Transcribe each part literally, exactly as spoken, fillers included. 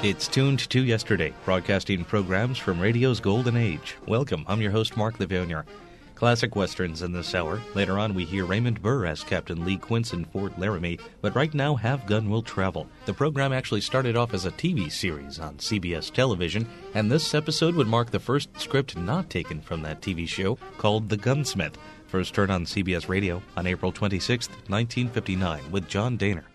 It's tuned to yesterday, broadcasting programs from radio's golden age. Welcome, I'm your host, Mark Levonier. Classic westerns in this hour. Later on, we hear Raymond Burr as Captain Lee Quince in Fort Laramie. But right now, Have Gun Will Travel. The program actually started off as a T V series on C B S television, and this episode would mark the first script not taken from that T V show, called The Gunsmith. First heard on C B S Radio on April twenty-sixth, nineteen fifty-nine, with John Dehner.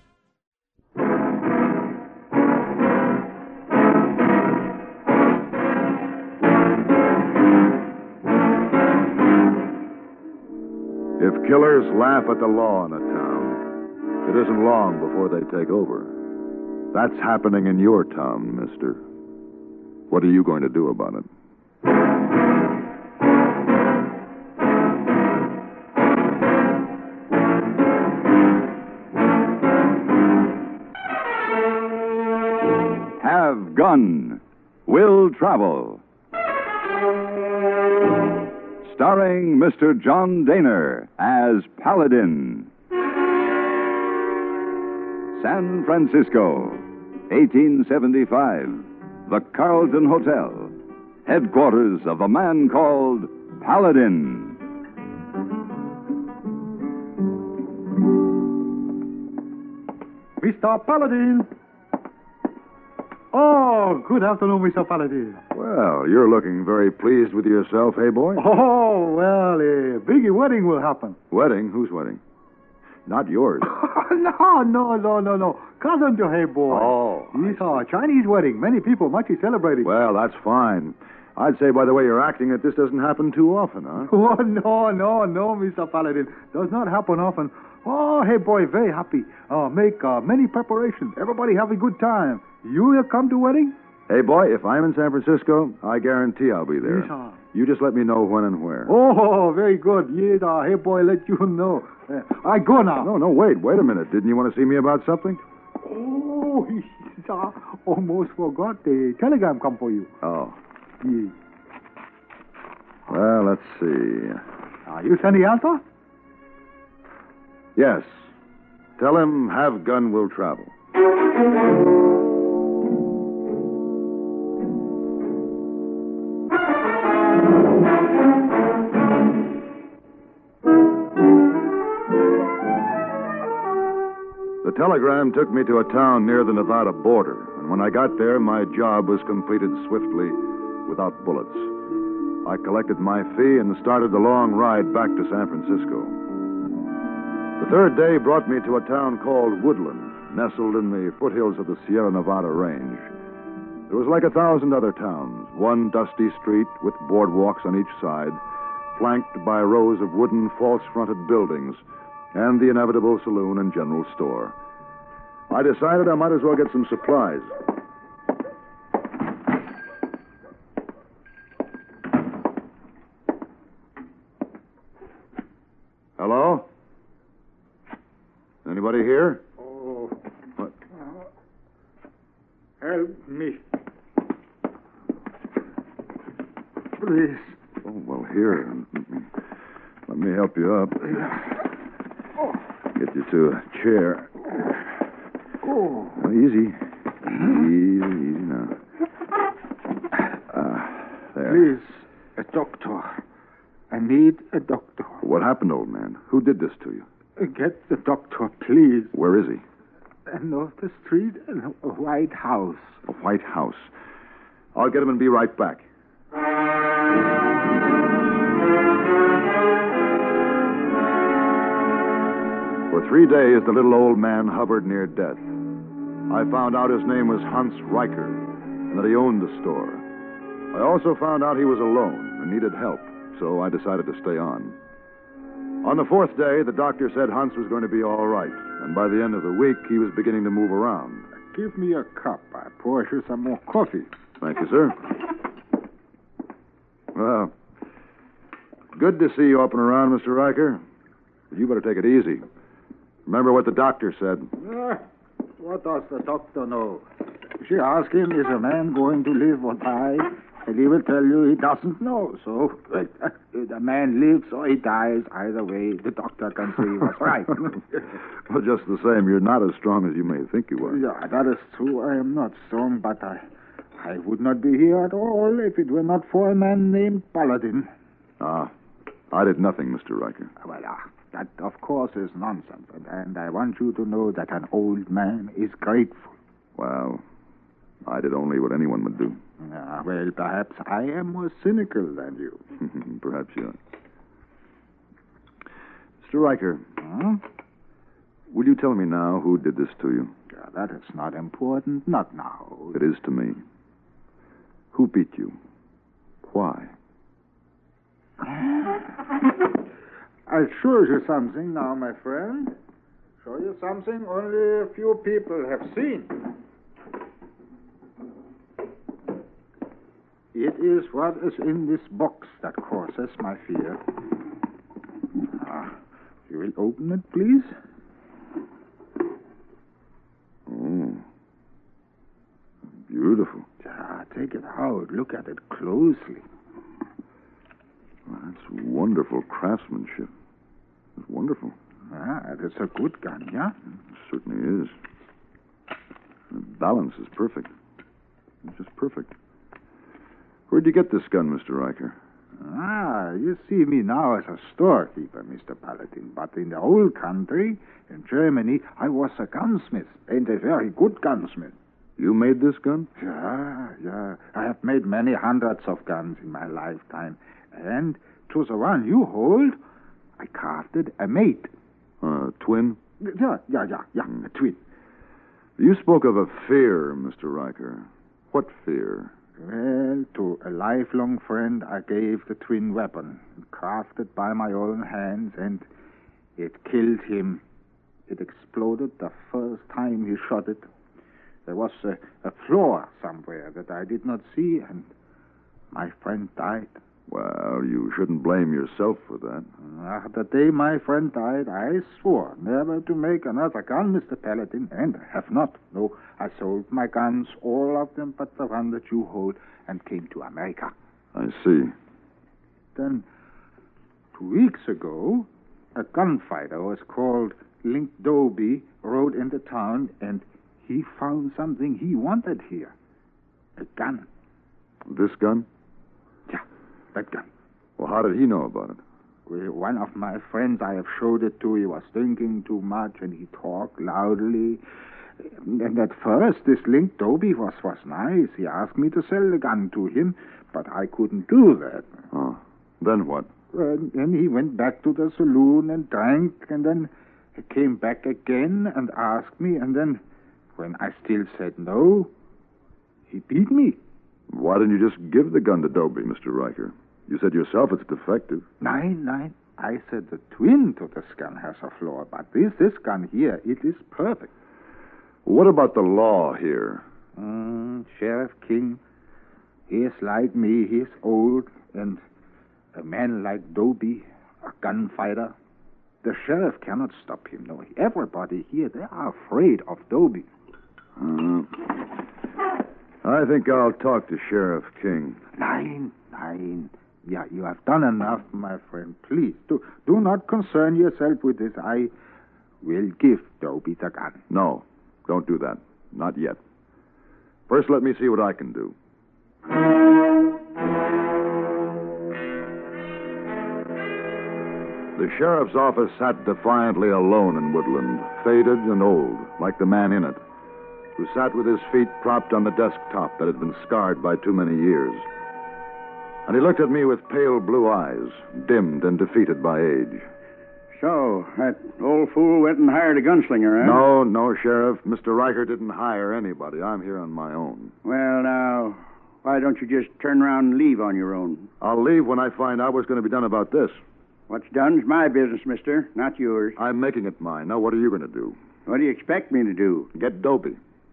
If killers laugh at the law in a town, it isn't long before they take over. That's happening in your town, mister. What are you going to do about it? Have Gun Will Travel. Starring Mister John Dehner as Paladin. San Francisco, eighteen seventy-five. The Carlton Hotel, headquarters of a man called Paladin. Mister Paladin. Oh, good afternoon, Mister Paladin. Well, you're looking very pleased with yourself, hey, boy? Oh, well, a big wedding will happen. Wedding? Whose wedding? Not yours. no, no, no, no, no. Cousin to hey, boy. Oh. It's a Chinese wedding. Many people much celebrating. Well, that's fine. I'd say, by the way you're acting, that this doesn't happen too often, huh? Oh, no, no, no, Mister Paladin. Does not happen often. Oh, hey, boy, very happy. Uh, make uh, many preparations. Everybody have a good time. You will come to wedding? Hey, boy, if I'm in San Francisco, I guarantee I'll be there. Yes, sir. You just let me know when and where. Oh, very good. Yes, uh, hey, boy, let you know. Uh, I go now. No, no, wait, wait a minute. Didn't you want to see me about something? Oh, yes, uh, almost forgot. The telegram come for you. Oh. Yes. Well, let's see. Uh, you send the answer? Yes. Tell him Have Gun Will Travel. The telegram took me to a town near the Nevada border, and when I got there, my job was completed swiftly, without bullets. I collected my fee and started the long ride back to San Francisco. The third day brought me to a town called Woodland, nestled in the foothills of the Sierra Nevada range. It was like a thousand other towns, one dusty street with boardwalks on each side, flanked by rows of wooden false-fronted buildings, and the inevitable saloon and general store. I decided I might as well get some supplies. Hello? Anybody here? Oh. What? Help me. Please. Oh, well, here. Let me help you up. Get you to a chair. Oh. Well, easy. Easy, easy now. Ah, there. Please, a doctor. I need a doctor. What happened, old man? Who did this to you? Get the doctor, please. Where is he? And off the street, in a White House. A White House. I'll get him and be right back. For three days, the little old man hovered near death. I found out his name was Hans Riker, and that he owned the store. I also found out he was alone and needed help, so I decided to stay on. On the fourth day, the doctor said Hans was going to be all right, and by the end of the week, he was beginning to move around. Give me a cup. I pour you some more coffee. Thank you, sir. Well, good to see you up and around, Mister Riker. But you better take it easy. Remember what the doctor said. Uh, what does the doctor know? She asked him, is a man going to live or die? And he will tell you he doesn't know. So uh, the man lives or he dies. Either way, the doctor can say he was right. Well, just the same, you're not as strong as you may think you are. Yeah, that is true. I am not strong, but I, I would not be here at all if it were not for a man named Paladin. Ah, I did nothing, Mister Riker. Well, uh, that, of course, is nonsense. And, and I want you to know that an old man is grateful. Well, I did only what anyone would do. Uh, well, perhaps I am more cynical than you. Perhaps you are. Mister Riker, Huh? will you tell me now who did this to you? Uh, that is not important. Not now. It is to me. Who beat you? Why? I'll show you something now, my friend. Show you something only a few people have seen. It is what is in this box that causes my fear. Ah, you will open it, please? Oh. Beautiful. Ah, take it out. Look at it closely. Well, that's wonderful craftsmanship. It's wonderful. Ah, it is a good gun, yeah? It certainly is. The balance is perfect. It's just perfect. Where'd you get this gun, Mister Riker? Ah, you see me now as a storekeeper, Mister Paladin. But in the whole country, in Germany, I was a gunsmith, and a very good gunsmith. You made this gun? Yeah, yeah. I have made many hundreds of guns in my lifetime. And to the one you hold, I crafted a mate. Uh, twin? Yeah, yeah, yeah, yeah, Mm. a twin. You spoke of a fear, Mister Riker. What fear? Well, to a lifelong friend, I gave the twin weapon, crafted by my own hands, and it killed him. It exploded the first time he shot it. There was a, a flaw somewhere that I did not see, and my friend died. Well, you shouldn't blame yourself for that. Uh, the day my friend died, I swore never to make another gun, Mister Paladin, and I have not. No, I sold my guns, all of them but the one that you hold, and came to America. I see. Then, two weeks ago, a gunfighter was called Link Dobie rode into town, and he found something he wanted here. A gun. This gun? Yeah, that gun. Well, how did he know about it? Well, one of my friends I have showed it to, he was thinking too much, and he talked loudly. And at first, this Link Dobie was, was nice. He asked me to sell the gun to him, but I couldn't do that. Oh, then what? And then he went back to the saloon and drank, and then he came back again and asked me, and then, when I still said no, he beat me. Why didn't you just give the gun to Dobie, Mister Riker? You said yourself it's defective. Nine, nine. I said the twin to this gun has a flaw, but this, this gun here, it is perfect. What about the law here? Mm, Sheriff King, he is like me. He is old, and a man like Dobie, a gunfighter, the sheriff cannot stop him. No, everybody here, they are afraid of Dobie. Uh, I think I'll talk to Sheriff King. Nine, nine. Yeah, you have done enough, my friend. Please, do, do not concern yourself with this. I will give Dobie the gun. No, don't do that. Not yet. First, let me see what I can do. The sheriff's office sat defiantly alone in Woodland, faded and old, like the man in it, who sat with his feet propped on the desktop that had been scarred by too many years. And he looked at me with pale blue eyes, dimmed and defeated by age. So, that old fool went and hired a gunslinger, huh? No, no, Sheriff. Mister Riker didn't hire anybody. I'm here on my own. Well, now, why don't you just turn around and leave on your own? I'll leave when I find out what's going to be done about this. What's done's my business, mister, not yours. I'm making it mine. Now, what are you going to do? What do you expect me to do? Get Dobie.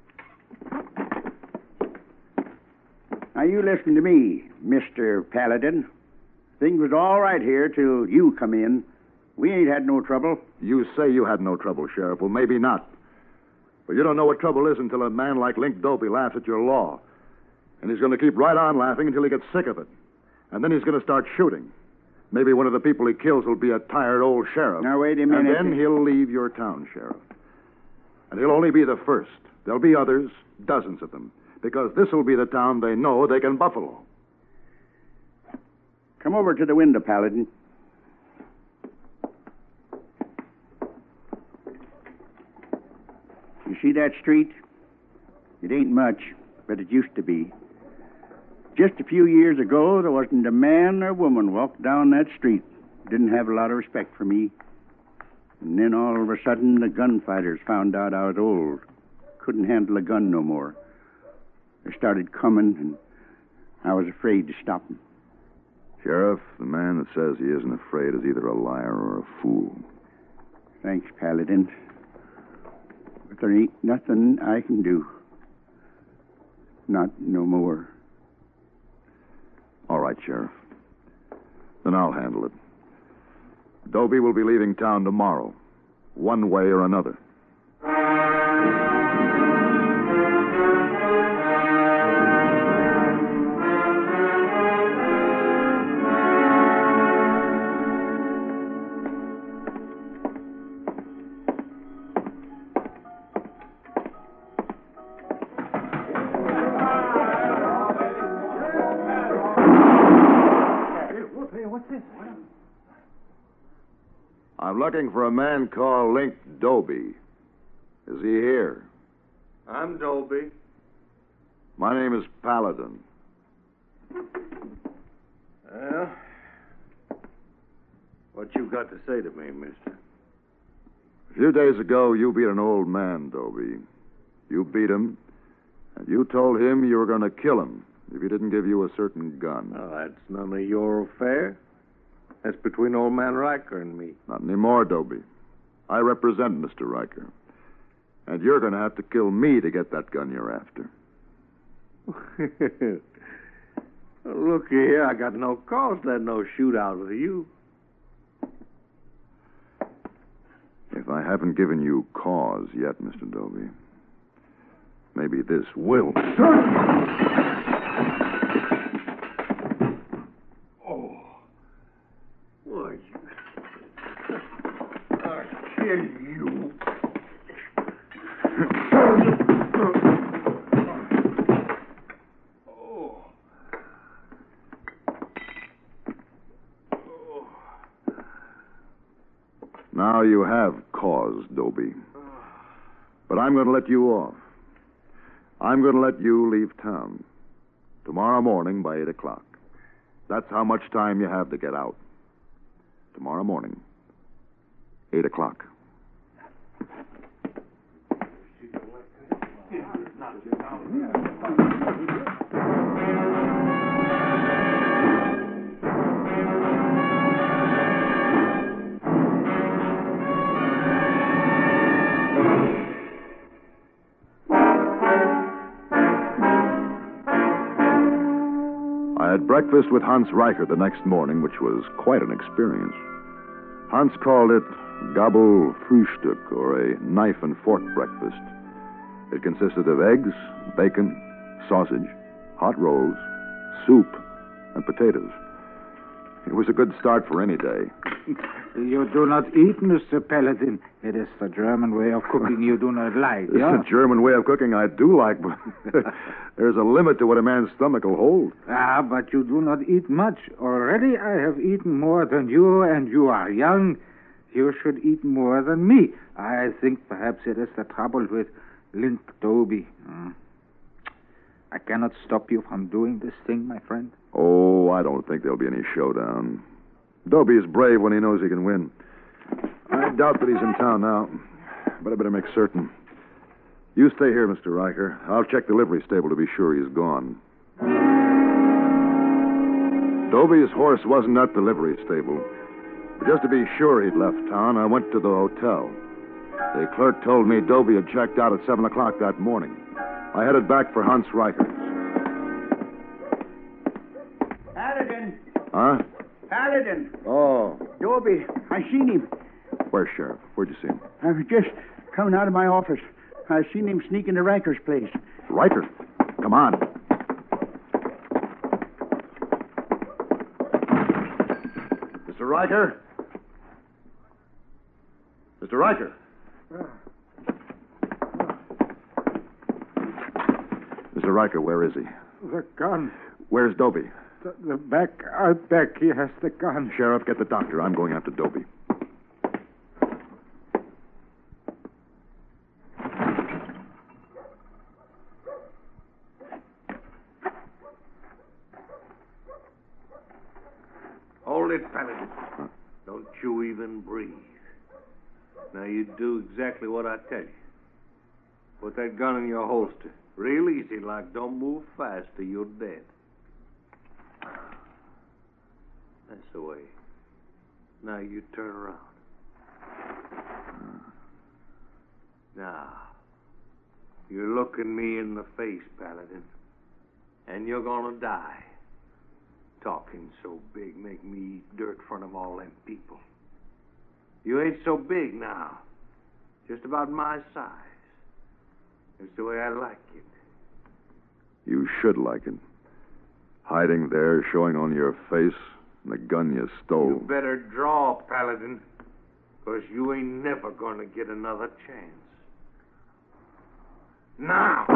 Now, you listen to me, Mister Paladin. Things was all right here till you come in. We ain't had no trouble. You say you had no trouble, Sheriff. Well, maybe not. But you don't know what trouble is until a man like Link Dobie laughs at your law. And he's going to keep right on laughing until he gets sick of it. And then he's going to start shooting. Maybe one of the people he kills will be a tired old sheriff. Now, wait a minute. And then he'll leave your town, Sheriff. And he'll only be the first. There'll be others, dozens of them, because this will be the town they know they can buffalo. Come over to the window, Paladin. You see that street? It ain't much, but it used to be. Just a few years ago, there wasn't a man or woman walked down that street didn't have a lot of respect for me. And then all of a sudden, the gunfighters found out I was old. Couldn't handle a gun no more. They started coming, and I was afraid to stop them. Sheriff, the man that says he isn't afraid is either a liar or a fool. Thanks, Paladin. But there ain't nothing I can do. Not no more. All right, Sheriff. Then I'll handle it. Dobie will be leaving town tomorrow, one way or another. I'm looking for a man called Link Dobie. Is he here? I'm Dobie. My name is Paladin. Well, what you got to say to me, mister? A few days ago, you beat an old man, Dobie. You beat him, and you told him you were going to kill him if he didn't give you a certain gun. Oh, that's none of your affair. That's between old man Riker and me. Not anymore, Dobie. I represent Mister Riker. And you're going to have to kill me to get that gun you're after. Look here, I got no cause to have no shootout with you. If I haven't given you cause yet, Mister Dobie, maybe this will. You. Oh. Oh. Now you have cause, Dobie. But I'm going to let you off. I'm going to let you leave town. Tomorrow morning by eight o'clock. That's how much time you have to get out. Tomorrow morning, eight o'clock. I had breakfast with Hans Riker the next morning, which was quite an experience. Hans called it Gabel Frühstück, or a knife and fork breakfast. It consisted of eggs, bacon, sausage, hot rolls, soup, and potatoes. It was a good start for any day. You do not eat, Mister Paladin. It is the German way of cooking you do not like. It's yeah? the German way of cooking I do like, but there's a limit to what a man's stomach will hold. Ah, but you do not eat much. Already I have eaten more than you, and you are young. You should eat more than me. I think perhaps it is the trouble with Link Dobie. Hmm. I cannot stop you from doing this thing, my friend. Oh, I don't think there'll be any showdown. Dobie is brave when he knows he can win. I doubt that he's in town now, but I better make certain. You stay here, Mister Riker. I'll check the livery stable to be sure he's gone. Dobie's horse wasn't at the livery stable. But just to be sure he'd left town, I went to the hotel. The clerk told me Dobie had checked out at seven o'clock that morning. I headed back for Hans Riker's. Paladin! Huh? Paladin! Oh. Dobie, I seen him. Where's Sheriff? Where'd you see him? I was just coming out of my office. I seen him sneak into Riker's place. Riker, come on. Mister Riker? Mister Riker? Mister Riker, where is he? The gun. Where's Dobie? The, the back, out back. He has the gun. Sheriff, get the doctor. I'm going after Dobie. Hold it, Paladin. Huh? Don't you even breathe. Now, you do exactly what I tell you. Put that gun in your holster. Real easy, like. Don't move fast or you're dead. That's the way. Now you turn around. Now, you're looking me in the face, Paladin. And you're gonna die. Talking so big make me eat dirt in front of all them people. You ain't so big now. Just about my size. That's the way I like it. You should like it. Hiding there, showing on your face, and the gun you stole. You better draw, Paladin, because you ain't never going to get another chance. Now!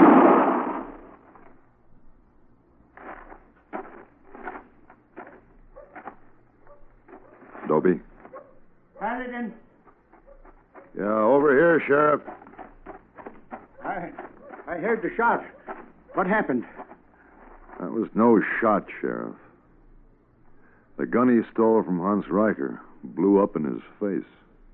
Dobie? Paladin, Yeah, over here, Sheriff. I, I heard the shot. What happened? That was no shot, Sheriff. The gun he stole from Hans Riker blew up in his face.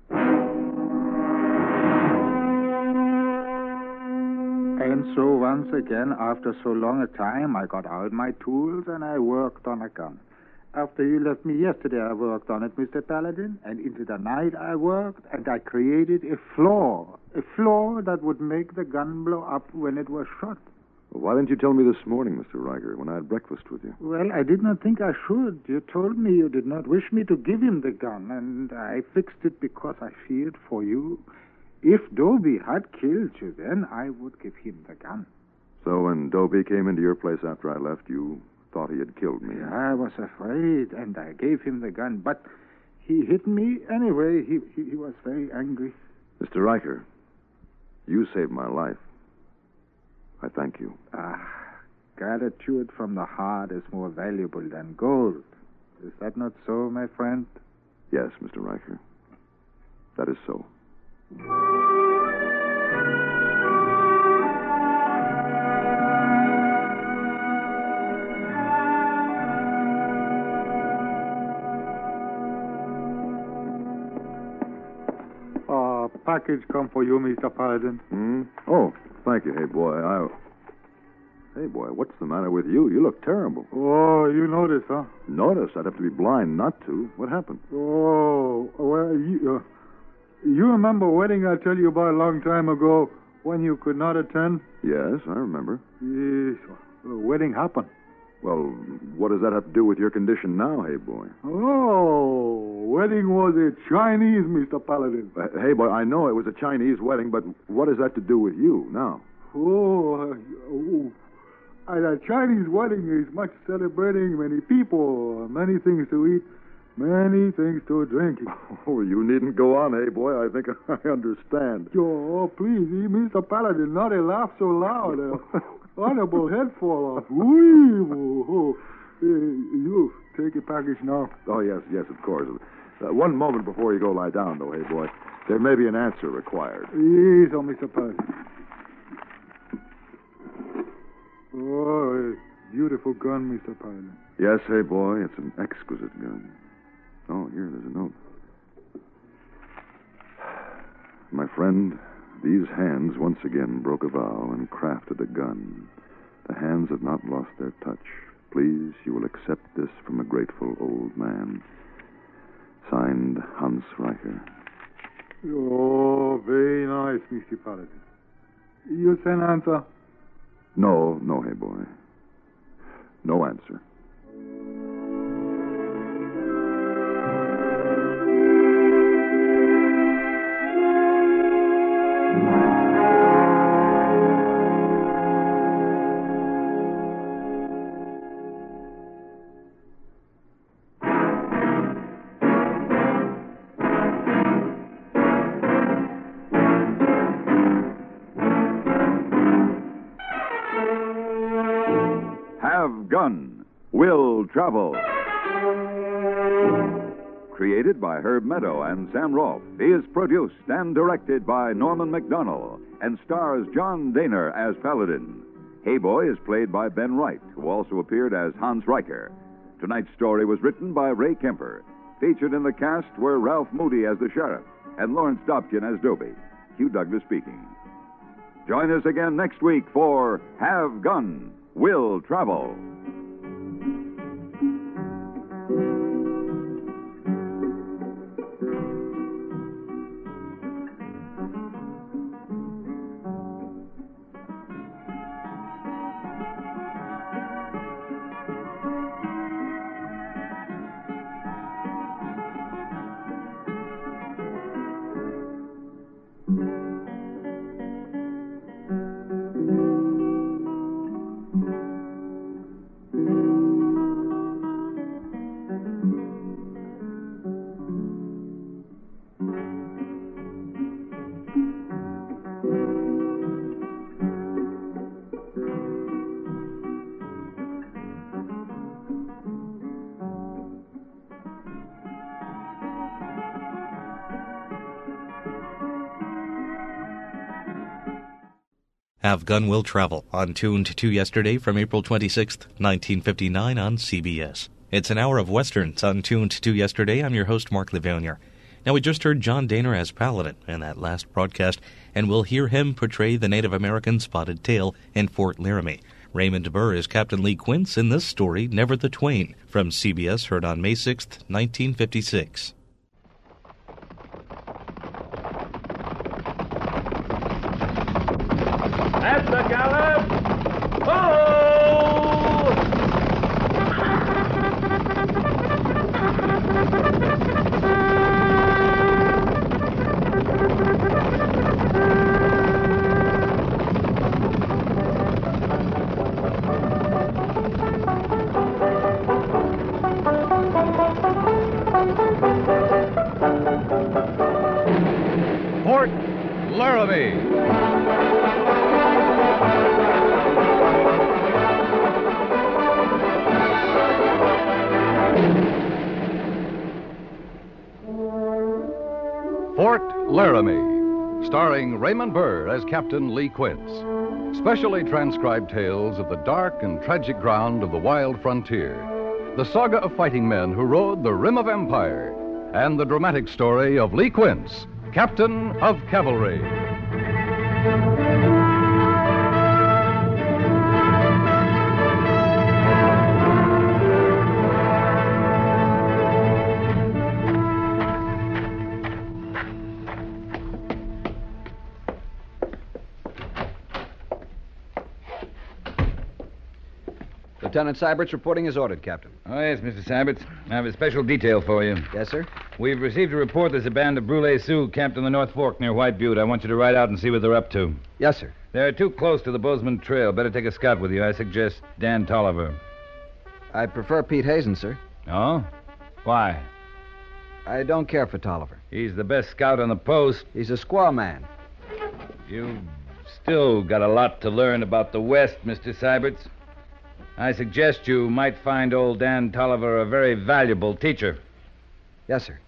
And so once again, after so long a time, I got out my tools and I worked on a gun. After you left me yesterday, I worked on it, Mister Paladin, and into the night I worked, and I created a flaw, a flaw that would make the gun blow up when it was shot. Well, why didn't you tell me this morning, Mister Riker, when I had breakfast with you? Well, I did not think I should. You told me you did not wish me to give him the gun, and I fixed it because I feared for you. If Dobie had killed you, then I would give him the gun. So when Dobie came into your place after I left, you thought he had killed me? I was afraid, and I gave him the gun, but he hit me anyway. He, he, he was very angry. Mister Riker, you saved my life. I thank you. Ah, gratitude from the heart is more valuable than gold. Is that not so, my friend? Yes, Mister Riker. That is so. Uh, package come for you, Mister Paladin. Hmm? Oh, thank you. Hey, boy, I... Hey, boy, what's the matter with you? You look terrible. Oh, you notice, huh? Notice? I'd have to be blind not to. What happened? Oh, well, you, uh, you remember a wedding I tell you about a long time ago when you could not attend? Yes, I remember. Yes, the wedding happened. Well, what does that have to do with your condition now, hey, boy? Oh, wedding was a Chinese, Mister Paladin. Uh, hey, boy, I know it was a Chinese wedding, but what has that to do with you now? Oh, uh, oh. A Chinese wedding is much celebrating, many people, many things to eat, many things to drink. Oh, you needn't go on, hey, boy. I think I understand. Oh, please, Mister Paladin, not a laugh so loud. Uh, honorable head fall off. Wee, oh, uh, you take a package now. Oh, yes, yes, of course. Uh, one moment before you go lie down, though, hey, boy. There may be an answer required. Yes, oh, Mister Paladin. Oh, a beautiful gun, Mister Paladin. Yes, hey, boy, it's an exquisite gun. Oh, here, there's a note. My friend, these hands once again broke a vow and crafted a gun. The hands have not lost their touch. Please, you will accept this from a grateful old man. Signed, Hans Riker. Oh, very nice, Mister Paladin. You send answer? No, no, hey, boy. No answer. Gun Will Travel. Created by Herb Meadow and Sam Rolfe, he is produced and directed by Norman MacDonald and stars John Daner as Paladin. Hey Boy is played by Ben Wright, who also appeared as Hans Riker. Tonight's story was written by Ray Kemper. Featured in the cast were Ralph Moody as the sheriff and Lawrence Dobkin as Dobie. Hugh Douglas speaking. Join us again next week for Have Gun, Will Travel. Have Gun Will Travel, on Tuned to Yesterday from April twenty-sixth, nineteen fifty-nine on C B S. It's an hour of westerns on Tuned to Yesterday. I'm your host, Mark Livonier. Now, we just heard John Daner as Paladin in that last broadcast, and we'll hear him portray the Native American Spotted Tail in Fort Laramie. Raymond Burr is Captain Lee Quince in this story, Never the Twain, from C B S, heard on May sixth, nineteen fifty-six. At the gallop! Oh! Fort Laramie. Fort Laramie, starring Raymond Burr as Captain Lee Quince. Specially transcribed tales of the dark and tragic ground of the wild frontier, the saga of fighting men who rode the rim of empire, and the dramatic story of Lee Quince, Captain of Cavalry. Lieutenant Syberts reporting as ordered, Captain. Oh, yes, Mister Syberts. I have a special detail for you. Yes, sir? We've received a report there's a band of Brule Sioux camped on the North Fork near White Butte. I want you to ride out and see what they're up to. Yes, sir. They're too close to the Bozeman Trail. Better take a scout with you. I suggest Dan Tolliver. I prefer Pete Hazen, sir. Oh? Why? I don't care for Tolliver. He's the best scout on the post. He's a squaw man. You've still got a lot to learn about the West, Mister Syberts. I suggest you might find old Dan Tolliver a very valuable teacher. Yes, sir.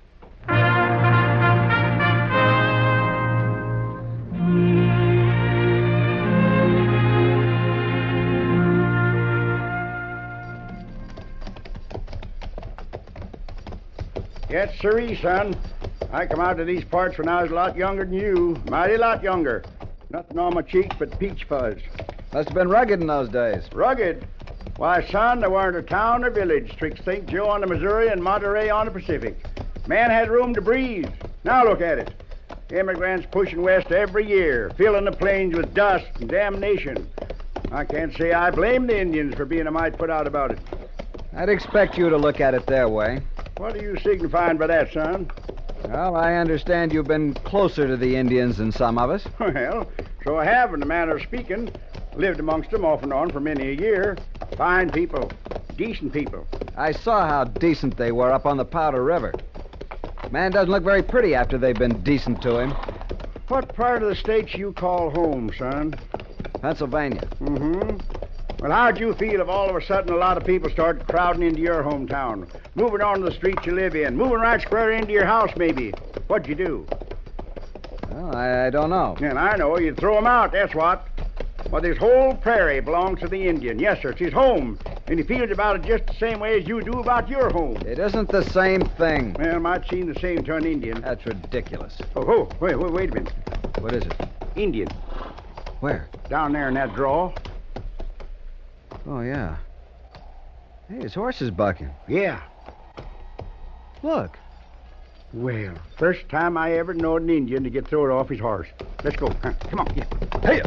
Yes, sirree, son. I come out to these parts when I was a lot younger than you. Mighty lot younger. Nothing on my cheeks but peach fuzz. Must have been rugged in those days. Rugged? Why, son, there weren't a town or village twixt Saint Joe on the Missouri and Monterey on the Pacific. Man had room to breathe. Now look at it. Immigrants pushing west every year, filling the plains with dust and damnation. I can't say I blame the Indians for being a mite put out about it. I'd expect you to look at it their way. What are you signifying by that, son? Well, I understand you've been closer to the Indians than some of us. Well, so I have, in a manner of speaking. Lived amongst them off and on for many a year. Fine people. Decent people. I saw how decent they were up on the Powder River. Man doesn't look very pretty after they've been decent to him. What part of the state you call home, son? Pennsylvania. Mm-hmm. Well, how'd you feel if all of a sudden a lot of people started crowding into your hometown, moving onto the streets you live in, moving right square into your house, maybe? What'd you do? Well, I, I don't know. And I know. You'd throw them out, that's what. Well, this whole prairie belongs to the Indian. Yes, sir, it's his home. And he feels about it just the same way as you do about your home. It isn't the same thing. Well, it might seem the same to an Indian. That's ridiculous. Oh, oh, wait, wait, wait a minute. What is it? Indian. Where? Down there in that draw. Oh, yeah. Hey, his horse is bucking. Yeah. Look. Well, first time I ever knowed an Indian to get thrown off his horse. Let's go. Huh, come on, get. Hey!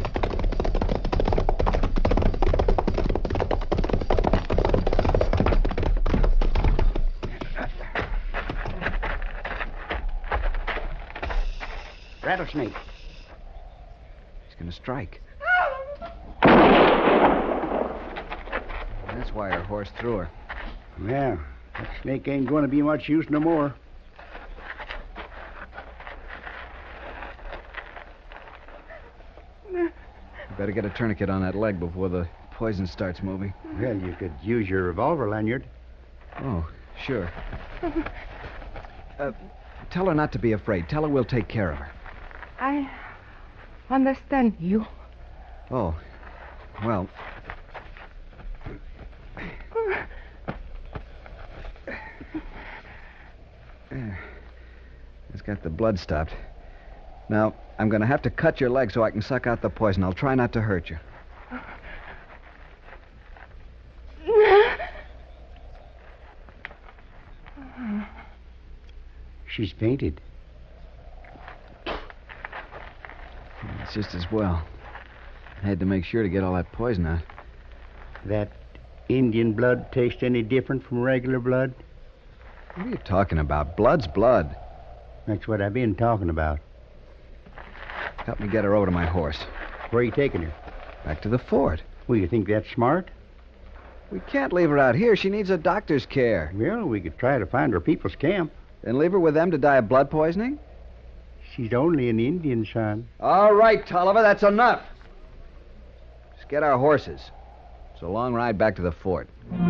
Rattlesnake. He's going to strike. That's why our horse threw her. Yeah, that snake ain't going to be much use no more. You better get a tourniquet on that leg before the poison starts moving. Well, you could use your revolver, Lanyard. Oh, sure. Uh, tell her not to be afraid. Tell her we'll take care of her. I understand you. Oh, well... It's got the blood stopped. Now, I'm going to have to cut your leg so I can suck out the poison. I'll try not to hurt you. She's fainted. It's just as well. I had to make sure to get all that poison out. That Indian blood taste any different from regular blood? What are you talking about? Blood's blood. That's what I've been talking about. Help me get her over to my horse. Where are you taking her? Back to the fort. Well, you think that's smart? We can't leave her out here. She needs a doctor's care. Well, we could try to find her people's camp. Then leave her with them to die of blood poisoning? She's only an Indian, son. All right, Tolliver, that's enough. Let's get our horses. It's a long ride back to the fort.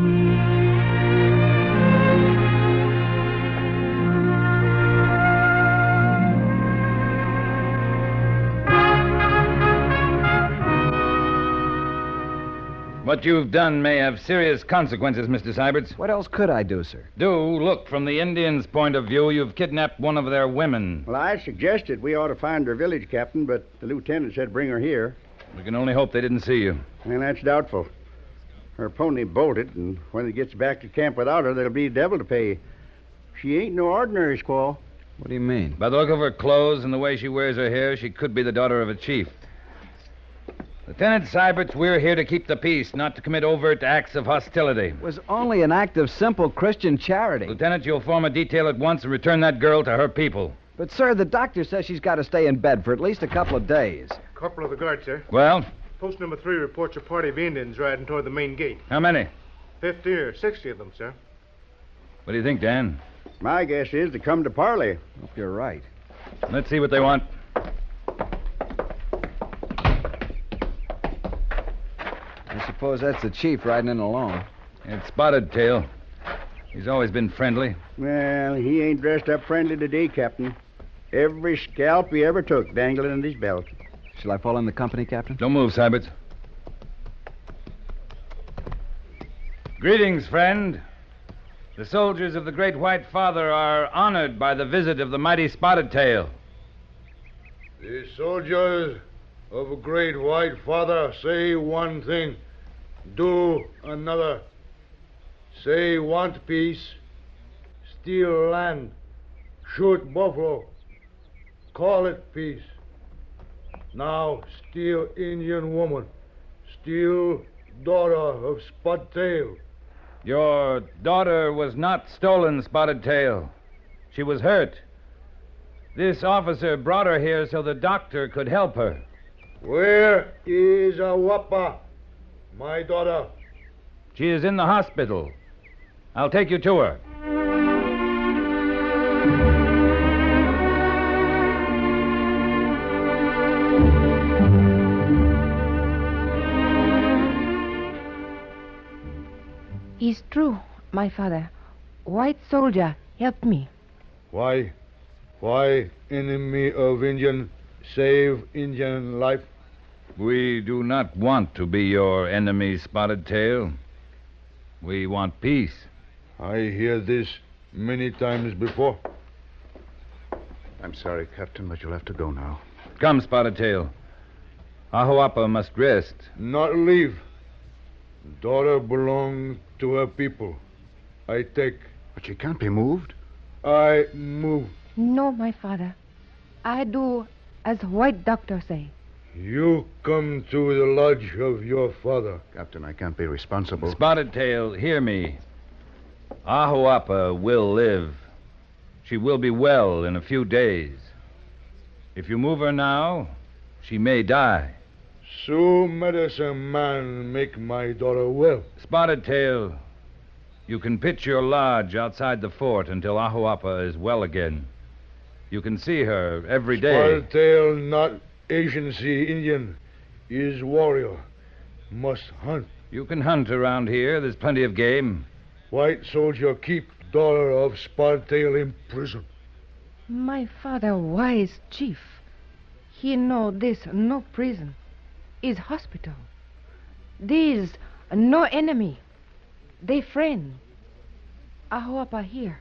What you've done may have serious consequences, Mister Syberts. What else could I do, sir? Do look, from the Indians' point of view, you've kidnapped one of their women. Well, I suggested we ought to find her village captain, but the lieutenant said bring her here. We can only hope they didn't see you. And that's doubtful. Her pony bolted, and when it gets back to camp without her, there'll be devil to pay. She ain't no ordinary squaw. What do you mean? By the look of her clothes and the way she wears her hair, she could be the daughter of a chief. Lieutenant Syberts, we're here to keep the peace, not to commit overt acts of hostility. It was only an act of simple Christian charity. Lieutenant, you'll form a detail at once and return that girl to her people. But, sir, the doctor says she's got to stay in bed for at least a couple of days. Corporal of the guard, sir. Well? Post number three reports a party of Indians riding toward the main gate. How many? Fifty or sixty of them, sir. What do you think, Dan? My guess is to come to parley. Hope you're right. Let's see what they want. I suppose that's the chief riding in alone. It's Spotted Tail. He's always been friendly. Well, he ain't dressed up friendly today, Captain. Every scalp he ever took dangling in his belt. Shall I fall in the company, Captain? Don't move, Syberts. Greetings, friend. The soldiers of the Great White Father are honored by the visit of the mighty Spotted Tail. The soldiers of a Great White Father say one thing, do another. Say want peace, steal land, shoot buffalo, call it peace. Now steal Indian woman, steal daughter of Spotted Tail. Your daughter was not stolen, Spotted Tail. She was hurt. This officer brought her here so the doctor could help her. Where is Awapa, my daughter? She is in the hospital. I'll take you to her. It's true, my father. White soldier, help me. Why? Why enemy of Indian save Indian life? We do not want to be your enemy, Spotted Tail. We want peace. I hear this many times before. I'm sorry, Captain, but you'll have to go now. Come, Spotted Tail. Ahuapa must rest. Not leave. Daughter belongs to her people. I take. But she can't be moved. I move. No, my father. I do as white doctor say. You come to the lodge of your father. Captain, I can't be responsible. Spotted Tail, hear me. Ahuapa will live. She will be well in a few days. If you move her now, she may die. So medicine man make my daughter well. Spotted Tail, you can pitch your lodge outside the fort until Ahuapa is well again. You can see her every day. Spotted Tail not agency Indian. Is warrior. Must hunt. You can hunt around here. There's plenty of game. White soldier keep daughter of Spotted Tail in prison. My father wise chief. He know this no prison. Is hospital. These no enemy. They friend. Ahuapa here.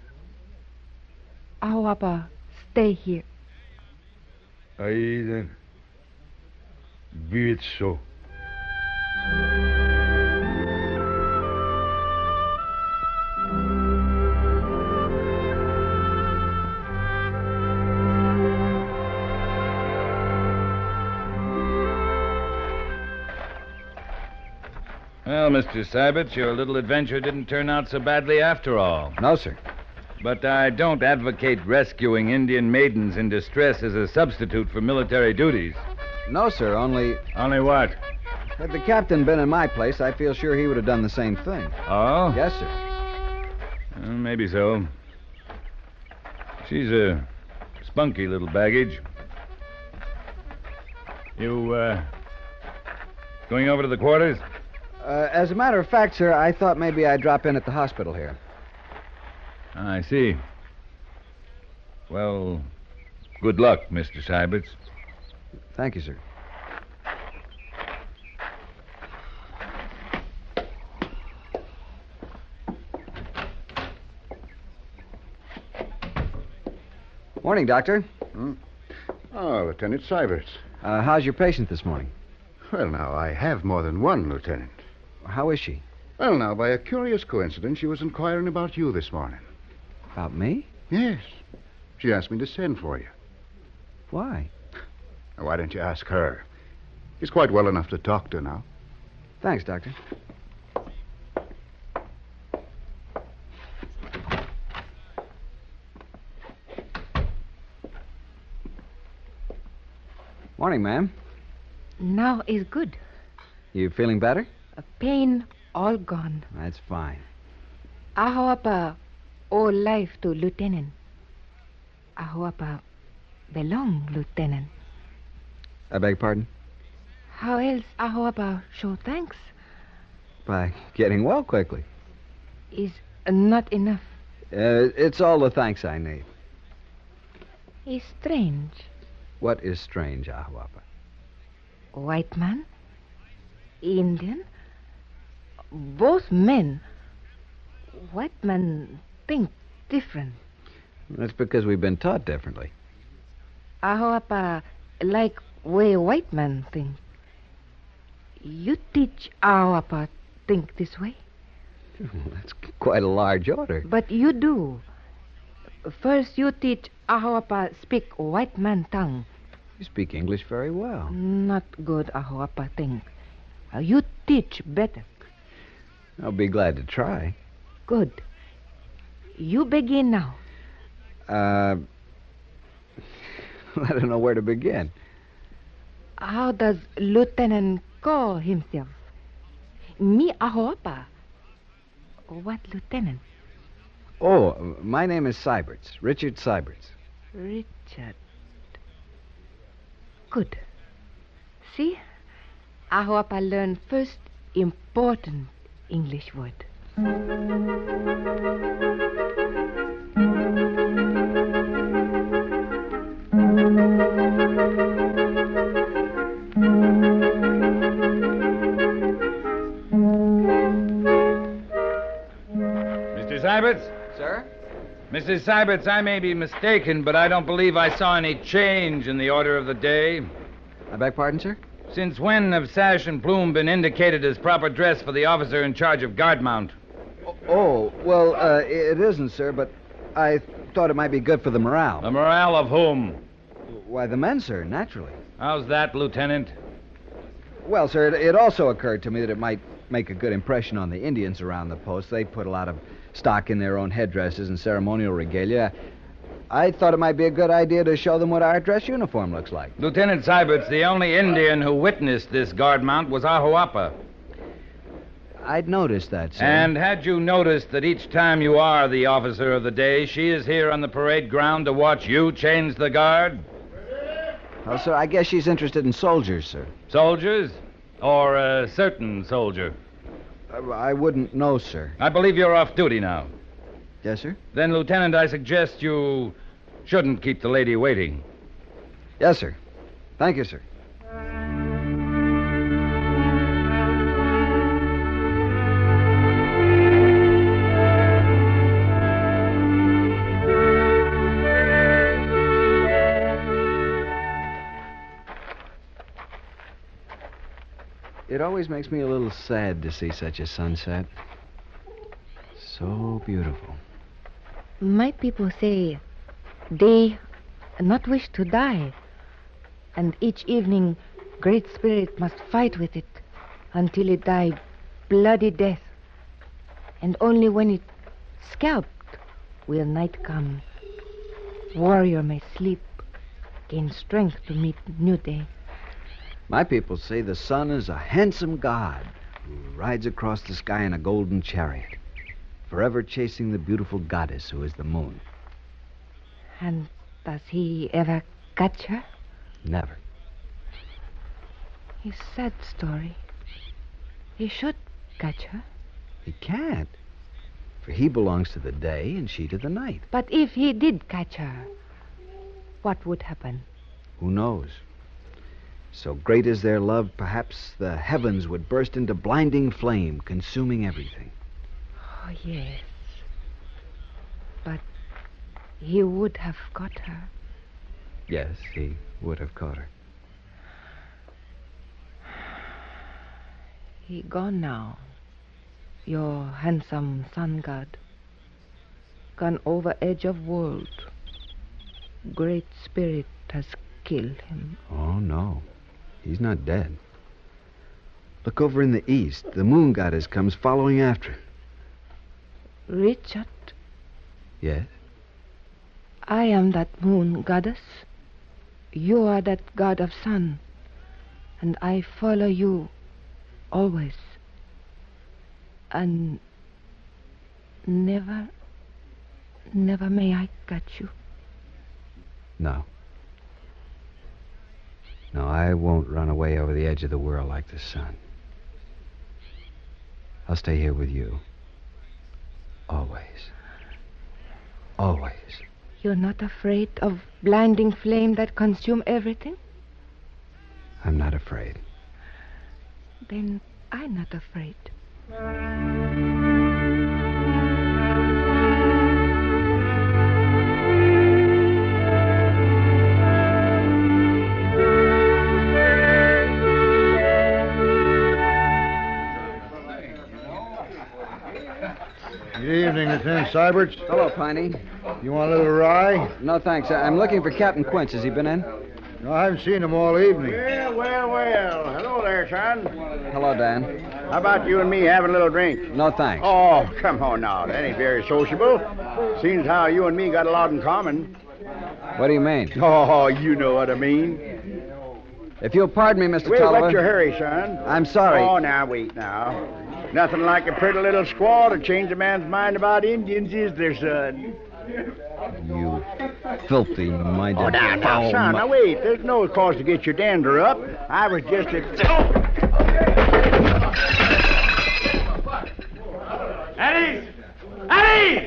Ahuapa stay here. Aye then. Be it so. Well, Mister Syberts, your little adventure didn't turn out so badly after all. No, sir. But I don't advocate rescuing Indian maidens in distress as a substitute for military duties. No, sir, only... Only what? Had the captain been in my place, I feel sure he would have done the same thing. Oh? Yes, sir. Well, maybe so. She's a spunky little baggage. You, uh... going over to the quarters? Uh, as a matter of fact, sir, I thought maybe I'd drop in at the hospital here. I see. Well, good luck, Mister Syberts. Thank you, sir. Morning, Doctor. Hmm? Oh, Lieutenant Syberts. Uh, how's your patient this morning? Well, now, I have more than one, Lieutenant. How is she? Well, now, by a curious coincidence, she was inquiring about you this morning. About me? Yes. She asked me to send for you. Why? Now, why don't you ask her? She's quite well enough to talk to now. Thanks, Doctor. Morning, ma'am. Now is good. You feeling better? A pain all gone. That's fine. Ahuapa owe life to Lieutenant. Ahuapa belong, Lieutenant. I beg pardon? How else Ahuapa show thanks? By getting well quickly. Is not enough. Uh, it's all the thanks I need. It's strange. What is strange, Ahuapa? White man, Indian, both men. White men think different. That's because we've been taught differently. Ahuapa like way white men think. You teach Ahuapa think this way? That's quite a large order. But you do. First you teach Ahuapa speak white man tongue. You speak English very well. Not good, Ahuapa think. Uh, you teach better. I'll be glad to try. Good. You begin now. Uh, I don't know where to begin. How does Lieutenant call himself? Me, Ahuapa. What lieutenant? Oh, my name is Syberts. Richard Syberts. Richard. Good. See? Ahuapa learn first important English word. Mister Syberts? Sir? Missus Syberts, I may be mistaken, but I don't believe I saw any change in the order of the day. I beg pardon, sir? Since when have sash and plume been indicated as proper dress for the officer in charge of guard mount? Oh, well, uh, it isn't, sir, but I thought it might be good for the morale. The morale of whom? Why, the men, sir, naturally. How's that, Lieutenant? Well, sir, it, it also occurred to me that it might make a good impression on the Indians around the post. They put a lot of stock in their own headdresses and ceremonial regalia. I thought it might be a good idea to show them what our dress uniform looks like. Lieutenant Syberts, the only Indian who witnessed this guard mount was Ahuapa. I'd noticed that, sir. And had you noticed that each time you are the officer of the day, she is here on the parade ground to watch you change the guard? Well, sir, I guess she's interested in soldiers, sir. Soldiers? Or a certain soldier? Uh, I wouldn't know, sir. I believe you're off duty now. Yes, sir? Then, Lieutenant, I suggest you shouldn't keep the lady waiting. Yes, sir. Thank you, sir. It always makes me a little sad to see such a sunset. So beautiful. My people say they not wish to die. And each evening, Great Spirit must fight with it until it die bloody death. And only when it scalped will night come. Warrior may sleep, gain strength to meet new day. My people say the sun is a handsome god who rides across the sky in a golden chariot, forever chasing the beautiful goddess who is the moon. And does he ever catch her? Never. His sad story. He should catch her. He can't, for he belongs to the day and she to the night. But if he did catch her, what would happen? Who knows? So great is their love, perhaps the heavens would burst into blinding flame, consuming everything. Oh, yes. But he would have caught her. Yes, he would have caught her. He gone now, your handsome sun god. Gone over edge of world. Great Spirit has killed him. Oh, no. He's not dead. Look over in the east. The moon goddess comes following after. Richard? Yes? I am that moon goddess. You are that god of sun. And I follow you always. And never, never may I catch you. No. No, I won't run away over the edge of the world like the sun. I'll stay here with you. Always. Always. You're not afraid of blinding flame that consume everything? I'm not afraid. Then I'm not afraid. Good evening, Lieutenant Syberts. Hello, Piney. You want a little rye? No, thanks. I'm looking for Captain Quince. Has he been in? No, I haven't seen him all evening. Well, well, well. Hello there, son. Hello, Dan. How about you and me having a little drink? No, thanks. Oh, come on now. That ain't very sociable. Seems how you and me got a lot in common. What do you mean? Oh, you know what I mean. If you'll pardon me, Mister Wait, Tolliver. what's your hurry, son? I'm sorry. Oh, now, wait now. Nothing like a pretty little squaw to change a man's mind about Indians, is there, son? You filthy-minded... Oh, now, now, foul son, mu- now, wait. There's no cause to get your dander up. I was just a... At ease! At ease!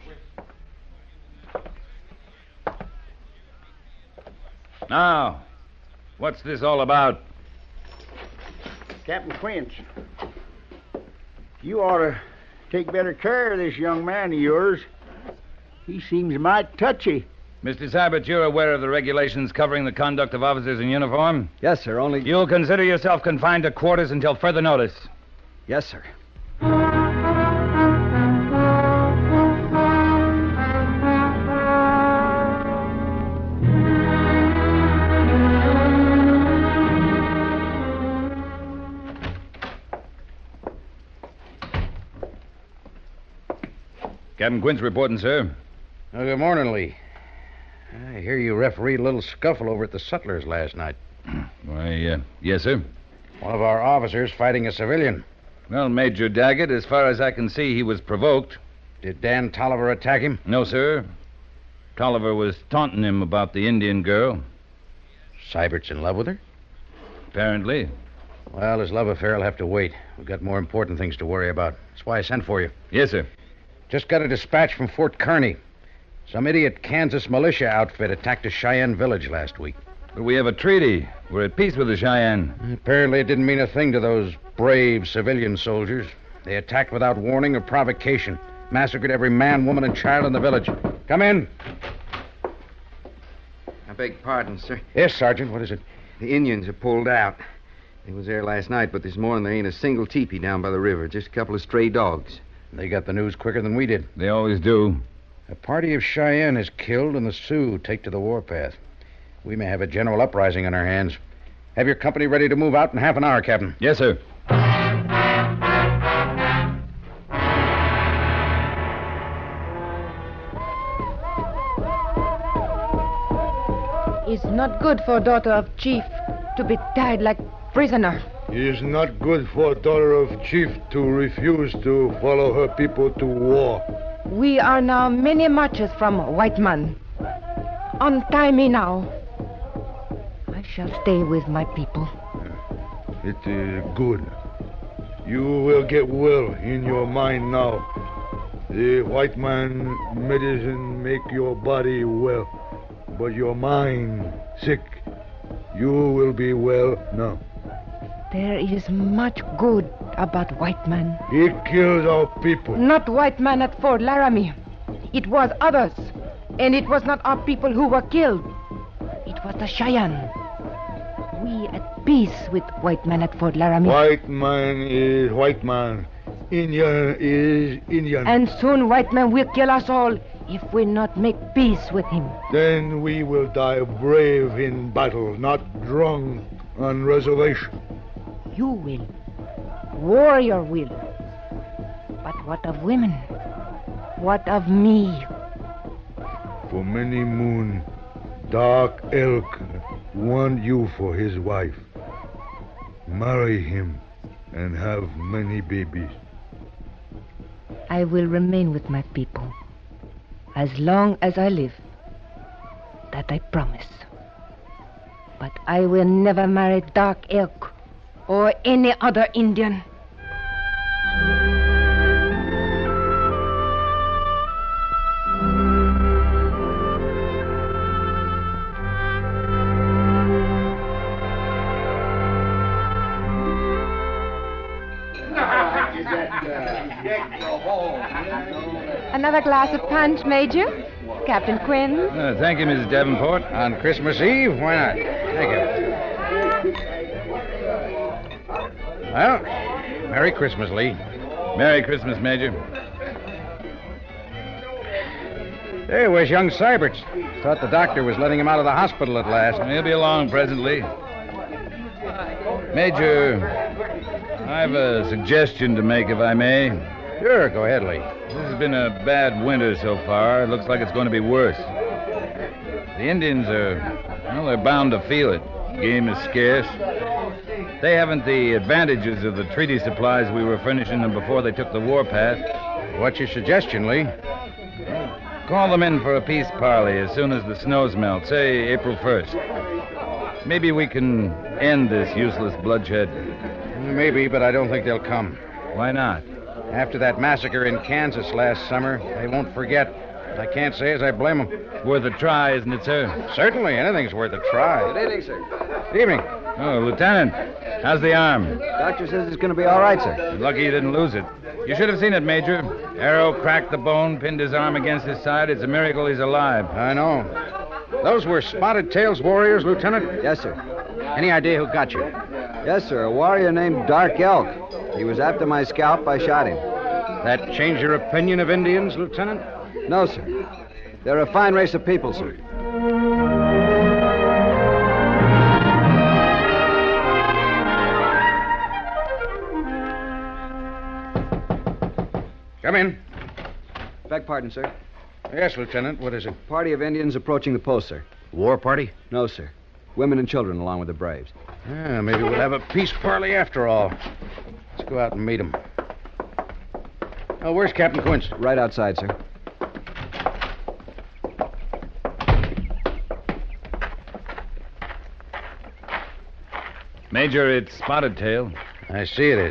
Now, what's this all about? Captain Quince, you ought to take better care of this young man of yours. He seems mighty touchy. Mister Seibert, you're aware of the regulations covering the conduct of officers in uniform? Yes, sir, only... You'll consider yourself confined to quarters until further notice. Yes, sir. Captain Quince reporting, sir. Oh, good morning, Lee. I hear you refereed a little scuffle over at the Sutlers last night. Why, uh, yes, sir. One of our officers fighting a civilian. Well, Major Daggett, as far as I can see, he was provoked. Did Dan Tolliver attack him? No, sir. Tolliver was taunting him about the Indian girl. Seibert's in love with her? Apparently. Well, his love affair will have to wait. We've got more important things to worry about. That's why I sent for you. Yes, sir. Just got a dispatch from Fort Kearney. Some idiot Kansas militia outfit attacked a Cheyenne village last week. But we have a treaty. We're at peace with the Cheyenne. Apparently it didn't mean a thing to those brave civilian soldiers. They attacked without warning or provocation. Massacred every man, woman, and child in the village. Come in. I beg pardon, sir. Yes, Sergeant. What is it? The Indians are pulled out. They was there last night, but this morning there ain't a single teepee down by the river. Just a couple of stray dogs. They got the news quicker than we did. They always do. A party of Cheyenne is killed and the Sioux take to the warpath. We may have a general uprising on our hands. Have your company ready to move out in half an hour, Captain. Yes, sir. It's not good for daughter of chief to be tied like prisoner. It is not good for daughter of chief to refuse to follow her people to war. We are now many marches from white man. Untie me now. I shall stay with my people. It is good. You will get well in your mind now. The white man medicine make your body well, but your mind sick. You will be well now. There is much good about white man. He kills our people. Not white man at Fort Laramie. It was others. And it was not our people who were killed. It was the Cheyenne. We at peace with white man at Fort Laramie. White man is white man. Indian is Indian. And soon white man will kill us all if we not make peace with him. Then we will die brave in battle, not drunk on reservation. You will. Warrior will. But what of women? What of me? For many moon, Dark Elk want you for his wife. Marry him and have many babies. I will remain with my people as long as I live. That I promise. But I will never marry Dark Elk or any other Indian. Another glass of punch, Major? Captain Quinn? Uh, thank you, Missus Davenport. On Christmas Eve? Why not? Thank you. Well, Merry Christmas, Lee. Merry Christmas, Major. Hey, where's young Seiberts? Thought the doctor was letting him out of the hospital at last. He'll be along presently. Major, I have a suggestion to make, if I may. Sure, go ahead, Lee. This has been a bad winter so far. It looks like it's going to be worse. The Indians are, well, they're bound to feel it. Game is scarce. They haven't the advantages of the treaty supplies we were furnishing them before they took the warpath. What's your suggestion, Lee? Call them in for a peace parley as soon as the snows melt, say April first. Maybe we can end this useless bloodshed. Maybe, but I don't think they'll come. Why not? After that massacre in Kansas last summer, they won't forget. I can't say as I blame them. Worth a try, isn't it, sir? Certainly, anything's worth a try. Good evening, sir. Good evening. Oh, Lieutenant, how's the arm? Doctor says it's going to be all right, sir. Lucky you didn't lose it. You should have seen it, Major. Arrow cracked the bone, pinned his arm against his side. It's a miracle he's alive. I know. Those were Spotted Tail's warriors, Lieutenant? Yes, sir. Any idea who got you? Yes, sir. A warrior named Dark Elk. He was after my scalp. I shot him. That change your opinion of Indians, Lieutenant? No, sir. They're a fine race of people, sir. Come in. Beg pardon, sir. Yes, Lieutenant. What is it? Party of Indians approaching the post, sir. War party? No, sir. Women and children along with the braves. Yeah, maybe we'll have a peace parley after all. Let's go out and meet them. Oh, where's Captain Quince? Right outside, sir. Major, it's Spotted Tail. I see it is.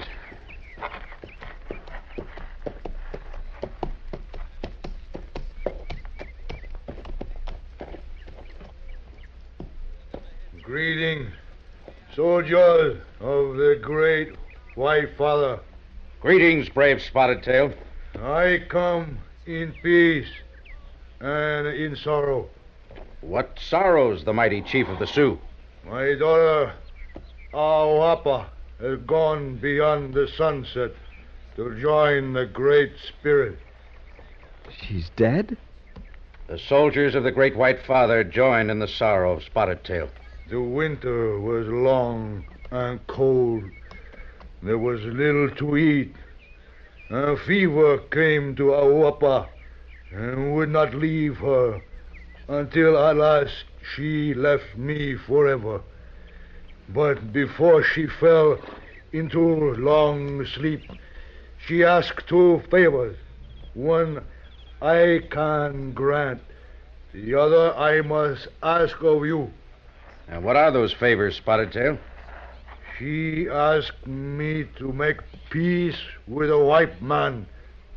Greeting, soldiers of the great White Father. Greetings, brave Spotted Tail. I come in peace and in sorrow. What sorrows the mighty chief of the Sioux? My daughter, Awapa, has gone beyond the sunset to join the Great Spirit. She's dead? The soldiers of the great White Father joined in the sorrow of Spotted Tail. The winter was long and cold. There was little to eat. A fever came to Awapa and would not leave her until at last she left me forever. But before she fell into long sleep, she asked two favors. One I can grant. The other I must ask of you. And what are those favors, Spotted Tail? She asked me to make peace with a white man.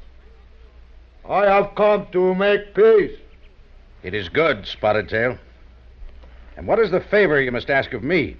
I have come to make peace. It is good, Spotted Tail. And what is the favor you must ask of me?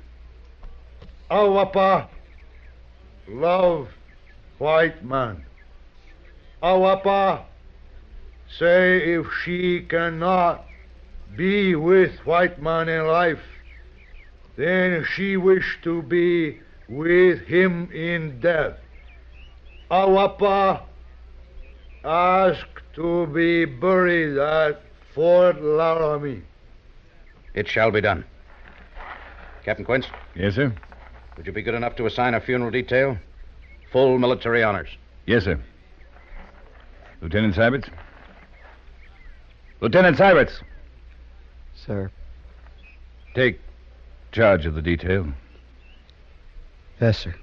Awapa love white man. Awapa say if she cannot be with white man in life, then she wish to be with him in death. Awapa ask to be buried at Fort Laramie. It shall be done. Captain Quince? Yes, sir? Would you be good enough to assign a funeral detail? Full military honors. Yes, sir. Lieutenant Syberts? Lieutenant Syberts! Sir. Take charge of the detail. Yes, sir.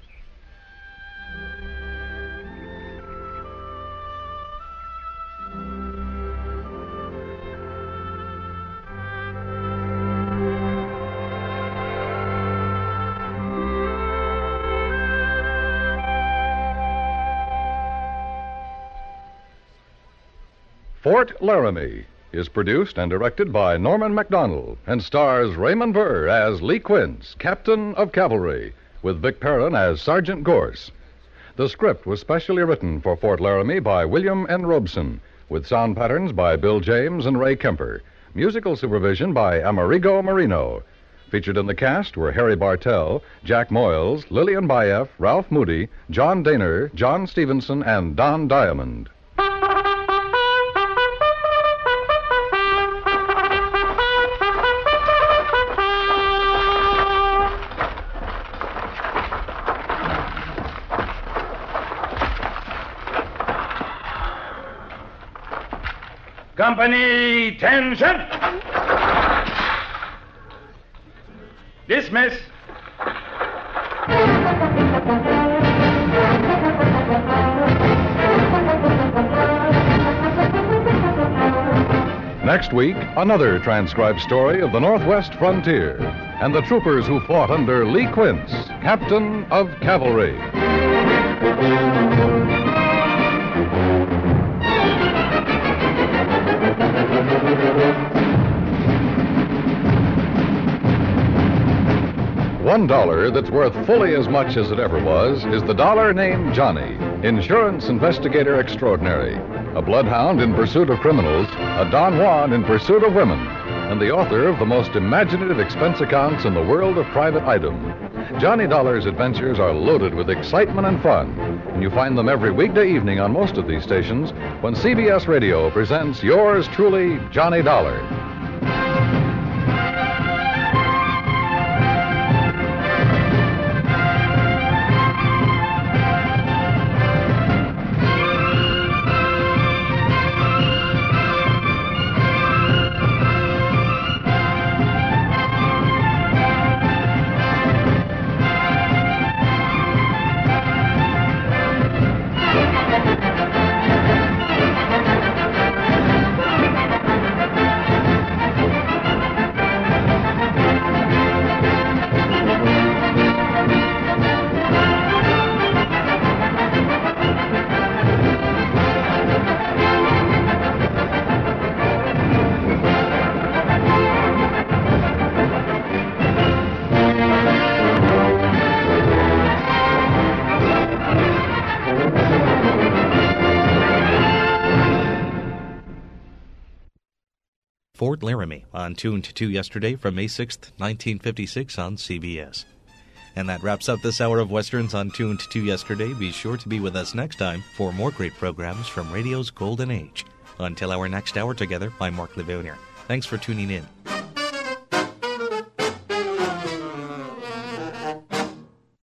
Fort Laramie is produced and directed by Norman Macdonald and stars Raymond Burr as Lee Quince, Captain of Cavalry, with Vic Perrin as Sergeant Gorse. The script was specially written for Fort Laramie by William N. Robeson, with sound patterns by Bill James and Ray Kemper. Musical supervision by Amerigo Marino. Featured in the cast were Harry Bartell, Jack Moyles, Lillian Bayef, Ralph Moody, John Daner, John Stevenson, and Don Diamond. Company, tension. Dismiss. Next week, another transcribed story of the Northwest frontier and the troopers who fought under Lee Quince, Captain of Cavalry. one dollar that's worth fully as much as it ever was is the dollar named Johnny, insurance investigator extraordinary, a bloodhound in pursuit of criminals, a Don Juan in pursuit of women, and the author of the most imaginative expense accounts in the world of private item. Johnny Dollar's adventures are loaded with excitement and fun, and you find them every weekday evening on most of these stations when C B S Radio presents yours truly, Johnny Dollar. Fort Laramie on Tuned to Yesterday from May sixth, nineteen fifty-six on C B S. And that wraps up this hour of Westerns on Tuned to Yesterday. Be sure to be with us next time for more great programs from radio's golden age. Until our next hour together, I'm Mark Livonia. Thanks for tuning in.